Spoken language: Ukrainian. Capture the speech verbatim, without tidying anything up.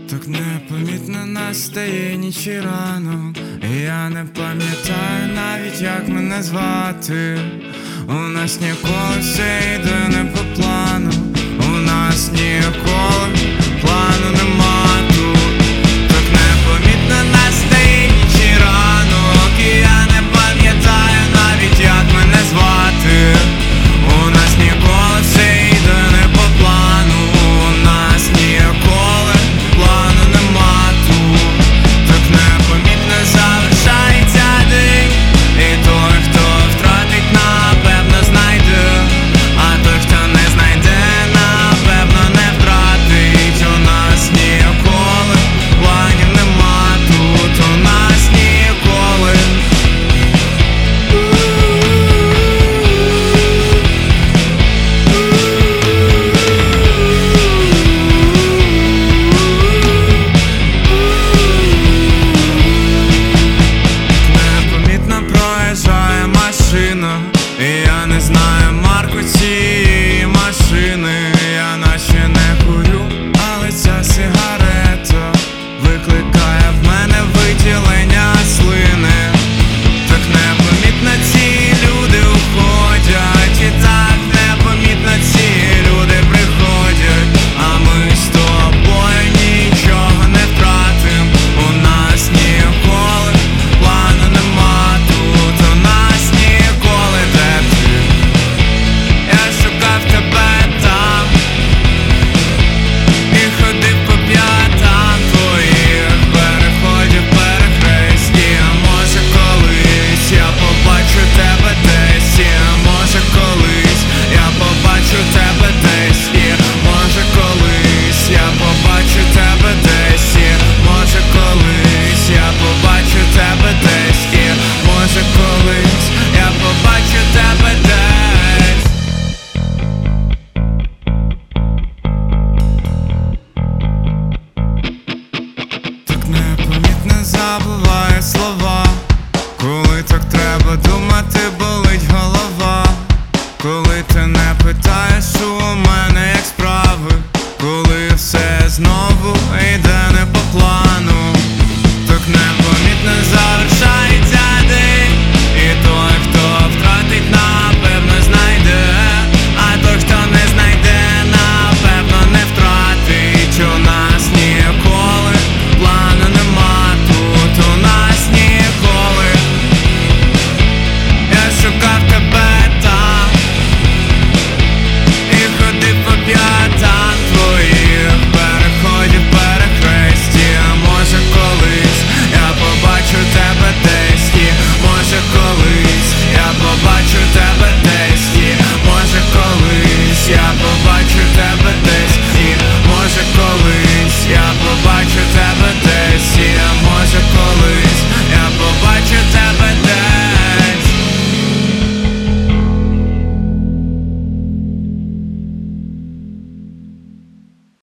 Так непомітно настає ніч і ранок, і я не пам'ятаю навіть, як мене звати. У нас ніколи все йде не по плану, у нас ніколи плану нема тут. Так непомітно настає ніч і ранок, і я не пам'ятаю навіть, як мене звати. У нас ніколи все йде не по плану, у нас ніколи плану нема тут. Так непомітно завершається день, і той, хто втратить, напевно знайде, а той, хто не знайде, напевно не втратить. У нас ніколи планів нема тут, у нас ніколи. Непомітно проїжджає машина, і я не знаю,